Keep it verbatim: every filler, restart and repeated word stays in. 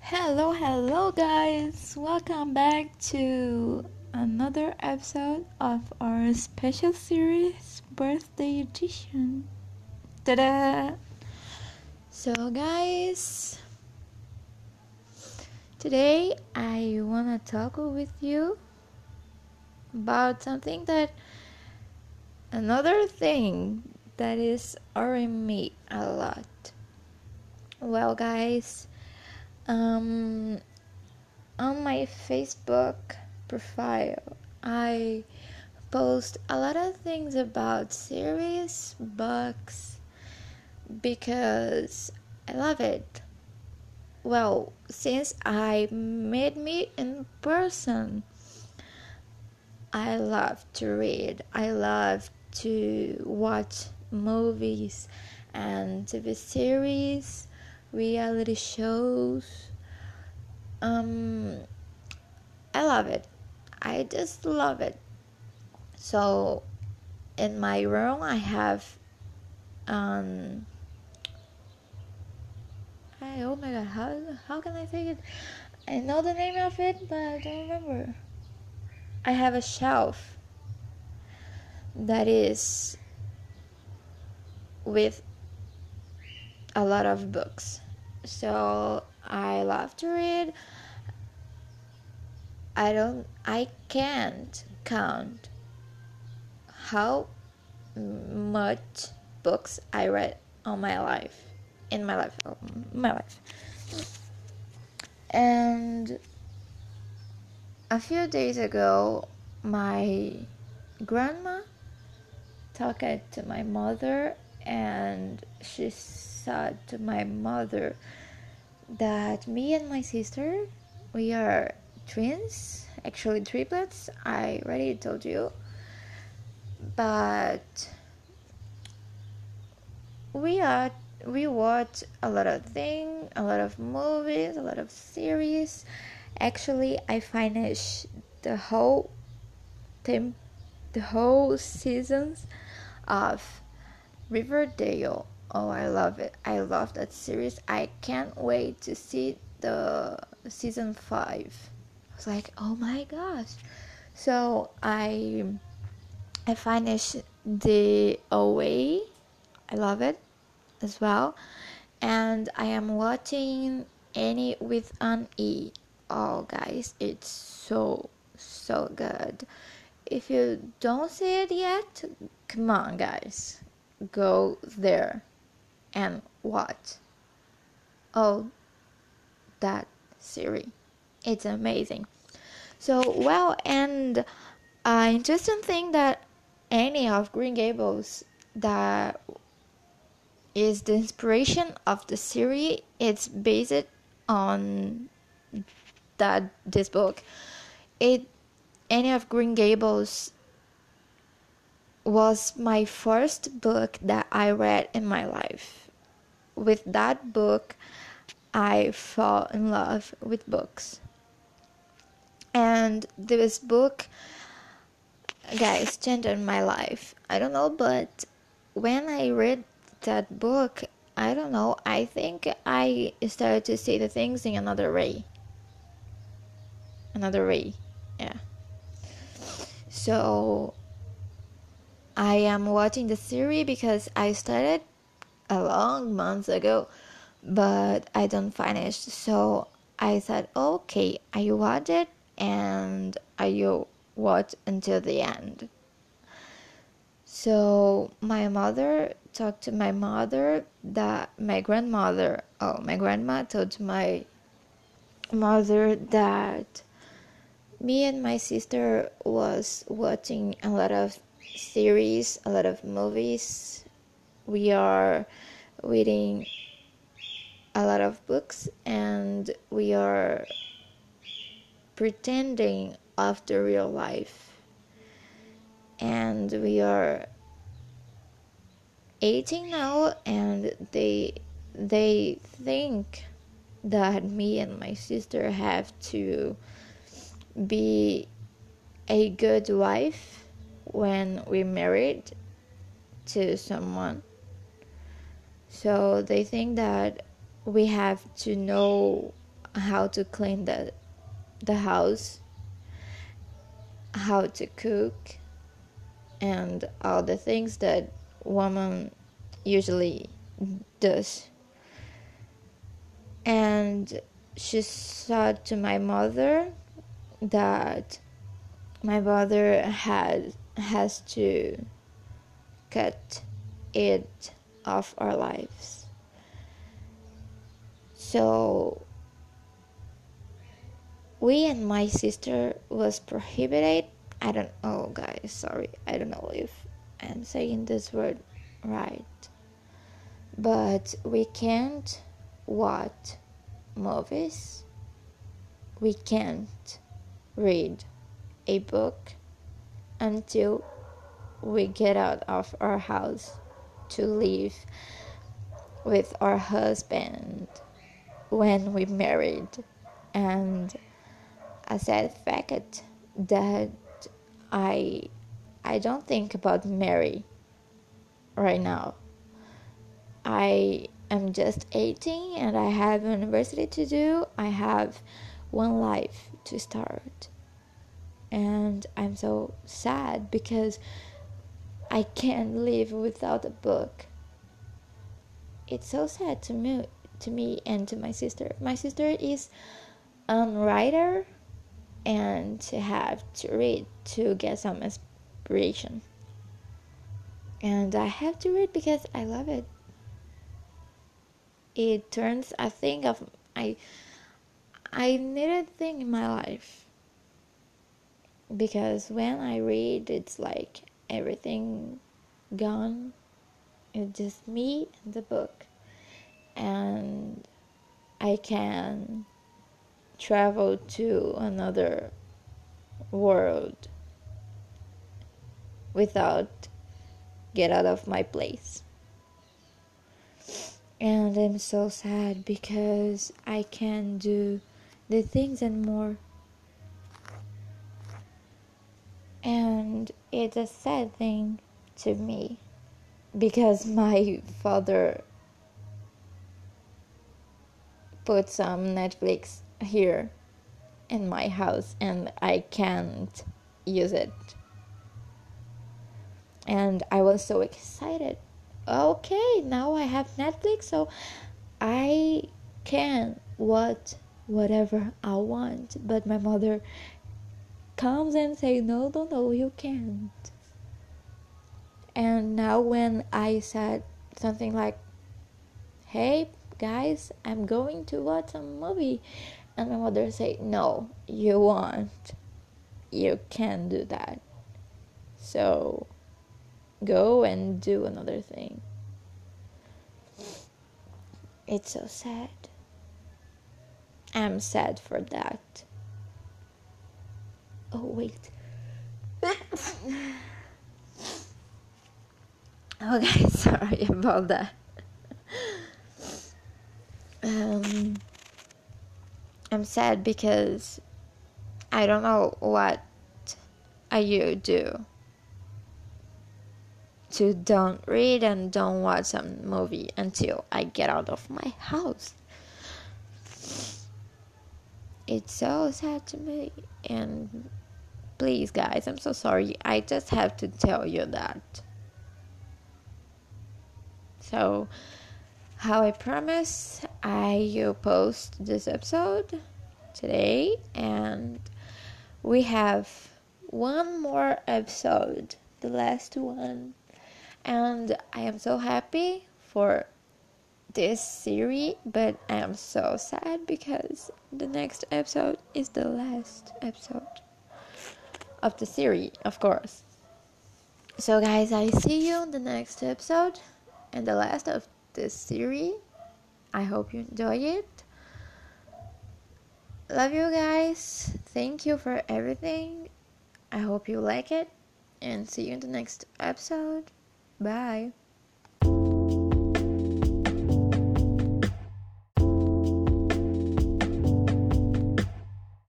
Hello, hello, guys! Welcome back to another episode of our special series, Birthday Edition. Ta-da! So, guys, today I wanna talk with you about something that another thing that is worrying me a lot. Well, guys, um, on my Facebook profile, I post a lot of things about series, books, because I love it. Well, since I met me in person, I love to read. I love to watch movies and T V series, reality shows. Um, I love it. I just love it. So, in my room, I have um. I, oh my god, how how can I say it? I know the name of it, but I don't remember. I have a shelf that is with a lot of books. So I love to read. I don't I can't count how much books I read on my life in my life oh, my life and a few days ago my grandma talked to my mother, and she said to my mother that me and my sister, we are twins, actually triplets. I already told you, but we are we watch a lot of things, a lot of movies, a lot of series. Actually, I finished the whole tem- the whole seasons of Riverdale. Oh, I love it. I love that series. I can't wait to see the season five. I was like, oh my gosh. So I I finished the O A. I love it as well. And I am watching Annie with an E. Oh, guys, it's so, so good. If you don't see it yet, come on, guys. Go there and watch. Oh, that series. It's amazing. So, well, and uh, interesting thing that Annie of Green Gables, that is the inspiration of the series. It's based on that this book. It Anne of Green Gables was my first book that I read in my life. With that book, I fell in love with books. And this book, guys, changed my life. I don't know, but when I read that book, I don't know, I think I started to see the things in another way. Another way, yeah. So I am watching the series because I started a long months ago, but I don't finish. So I said, okay, I watch it and I will watch until the end. So my mother talked to my mother that my grandmother, oh, my grandma told my mother that me and my sister was watching a lot of series, a lot of movies. We are reading a lot of books, and we are pretending of the real life. And we are eighteen now, and they they think that me and my sister have to be a good wife when we're married to someone. So they think that we have to know how to clean the the house, how to cook, and all the things that woman usually does. And she said to my mother that my mother had has to cut it off our lives. So we and my sister was prohibited. I don't know, guys, sorry, I don't know if I'm saying this word right, but we can't watch movies, we can't read a book until we get out of our house to live with our husband when we married. And a sad fact that I I don't think about marry right now. I am just eighteen and I have university to do. I have one life to start. And I'm so sad because I can't live without a book. It's so sad to me, to me and to my sister. My sister is a writer and to have to read to get some inspiration. And I have to read because I love it. It turns a thing of I I need a thing in my life. Because when I read, it's like everything gone. It's just me and the book. And I can travel to another world without get out of my place. And I'm so sad because I can do the things and more. And it's a sad thing to me because my father put some Netflix here in my house and I can't use it. And I was so excited. Okay, now I have Netflix, so I can watch whatever I want. But my mother comes and say, no, no, no, you can't. And now when I said something like, hey guys, I'm going to watch a movie, and my mother said, no, you won't, you can't do that, so go and do another thing. It's so sad. I'm sad for that. Oh wait. Okay, sorry about that. um I'm sad because I don't know what I you do to don't read and don't watch some movie until I get out of my house. It's so sad to me, and please guys, I'm so sorry, I just have to tell you that. So how I promise, I will post this episode today, and we have one more episode, the last one, and I am so happy for this series, but I am so sad because the next episode is the last episode of the series, of course. So guys, I see you in the next episode and the last of this series. I hope you enjoy it. Love you guys. Thank you for everything. I hope you like it, and see you in the next episode. Bye.